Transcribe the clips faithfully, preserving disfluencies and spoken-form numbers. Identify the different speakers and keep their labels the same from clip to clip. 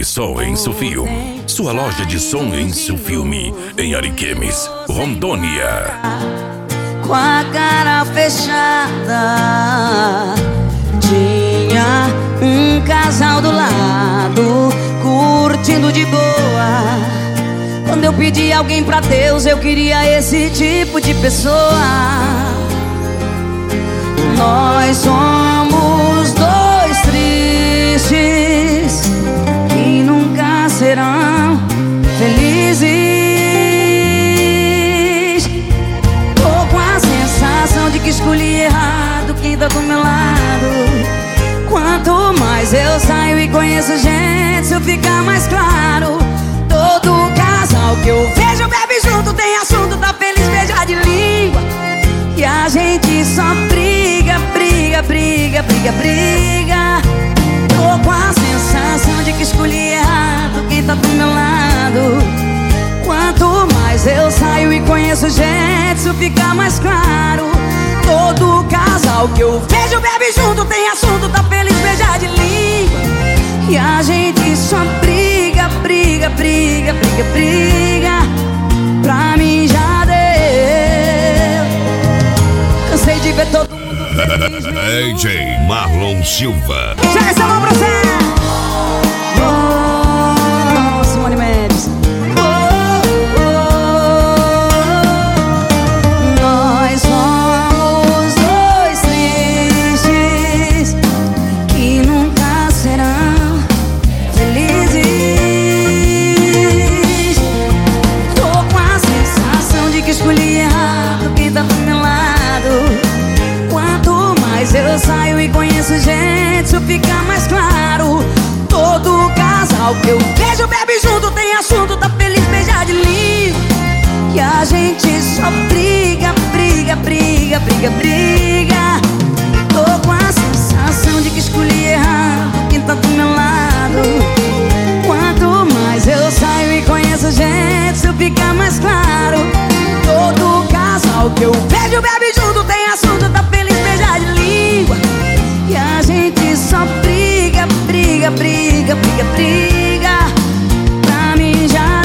Speaker 1: Som em Sufilme, sua loja de som em Sufilme, em Ariquemes, Rondônia.
Speaker 2: Com a cara fechada, tinha um casal do lado, curtindo de boa. Quando eu pedi alguém pra Deus, eu queria esse tipo de pessoa. Nós somos dois tristes que nunca serão felizes. Tô com a sensação de que escolhi errado quem tá do meu lado. Quanto mais eu saio e conheço gente, isso fica mais claro. Todo casal que eu vejo bebe junto, tem assunto, tá feliz, beija de língua. E a gente só briga, briga, briga, briga, briga. Tô com a sensação de que escolhi errado quem tá do meu lado. Quanto mais eu saio e conheço gente, isso fica mais claro. Todo casal que eu vejo bebe junto, tem assunto, tá feliz, beija de língua. E a gente só briga, briga, briga, briga, briga. Pra mim já deu. Cansei de ver todo mundo feliz.
Speaker 1: D J Marlon Silva.
Speaker 2: Chega essa mão pra você. Oh, Simone Mendes. Oh, oh, oh. Nós somos dois tristes que nunca serão felizes. Tô com a sensação de que escolhi errado quem tá do meu lado. Quanto mais eu saio e conheço gente, isso fica mais claro. Todo casal que eu vejo bebe junto, tem assunto, tá feliz, beija de língua. E a gente só briga, briga, briga, briga, briga. Tô com a sensação de que escolhi errado quem tá do meu lado. Quanto mais eu saio e conheço gente, isso fica mais claro. Todo casal que eu vejo bebe junto, tem assunto, tá feliz, beija de língua. E a gente só briga, briga, briga, briga, briga. Pra mim já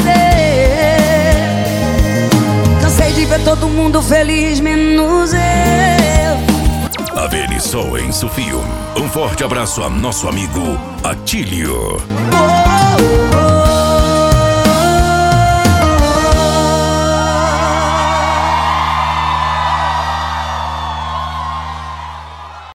Speaker 2: deu. Cansei de ver todo mundo feliz, menos eu.
Speaker 1: Aveni Som em Sufilme. Um forte abraço a nosso amigo Atílio.
Speaker 2: Oh, oh, oh.